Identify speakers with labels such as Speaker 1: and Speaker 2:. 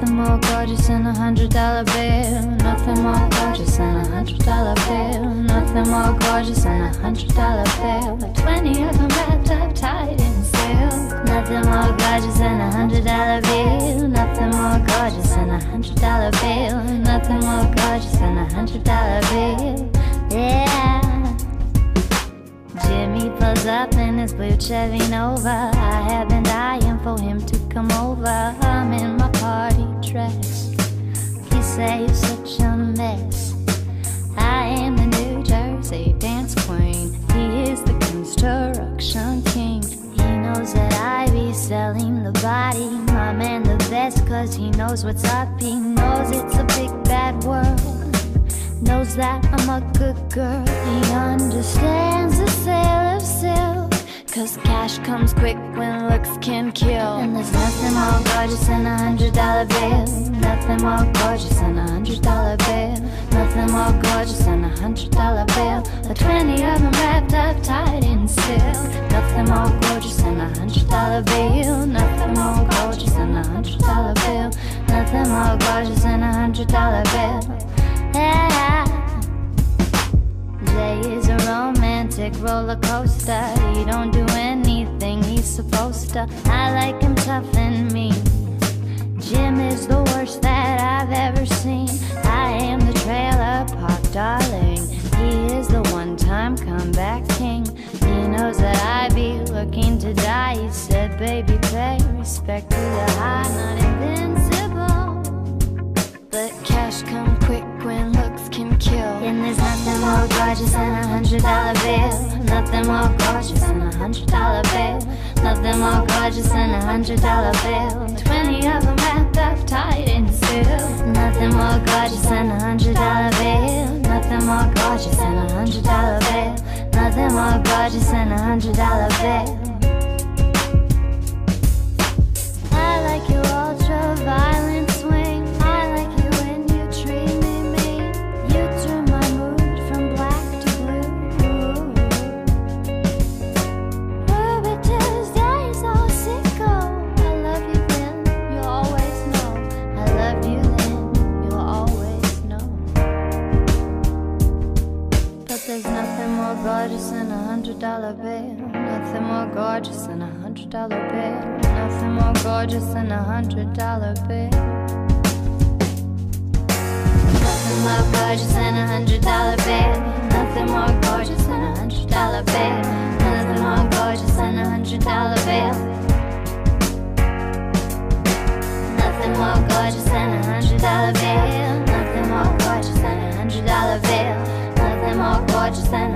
Speaker 1: Nothing more gorgeous than $100 bill. Nothing more gorgeous than $100 bill. Nothing more gorgeous than $100 bill. With 20 of them wrapped up tight in silk. Nothing more gorgeous than $100 bill. Nothing more gorgeous than $100 bill. Nothing more gorgeous than $100 bill. Yeah. Jimmy pulls up in his blue Chevy Nova. I have been dying for him to come over. I'm in my party dress. He say you're such a mess. I am the New Jersey dance queen. He is the construction king. He knows that I be selling the body. My man the best, cause he knows what's up. He knows it's a big bad world. Knows that I'm a good girl. He understands the sale of silk, cause cash comes quick when looks can kill. And there's nothing more gorgeous than $100 bill. Nothing more gorgeous than $100 bill. Nothing more gorgeous than $100 bill. The 20 of them wrapped up tight in silk. Nothing more gorgeous than $100 bill. Nothing more gorgeous than $100 bill. Nothing more gorgeous than $100 bill. Yeah. Jay is a romantic roller coaster. He don't do anything he's supposed to. I like him tough and mean. Jim is the worst that I've ever seen. I am the trailer park darling. He is the one-time comeback king. He knows that I be looking to die. He said, baby, pay respect to the high, not invincible, but cash come quick when looks can kill. And there's nothing more gorgeous than $100 bill. Nothing more gorgeous than $100 bill. Nothing more gorgeous than $100 bill. 20 of them wrapped up tight in silk. Nothing more gorgeous than $100 bill. Nothing more gorgeous than $100 bill. Nothing more gorgeous than $100 bill. I like your ultra-violent swing. I like you when you treat me mean. You turn my mood from black to blue. Ruby Tuesdays all sicko. I love you then, you'll always know. I love you then, you'll always know. But there's nothing more gorgeous than $100 bill. Nothing more gorgeous than $100 bill. Nothing more gorgeous than $100 bill. Nothing more gorgeous than $100 bill. Nothing more gorgeous than $100 bill. Nothing more gorgeous than $100 bill. Nothing more gorgeous than $100 bill. Nothing more gorgeous than $100 bill. Nothing more gorgeous than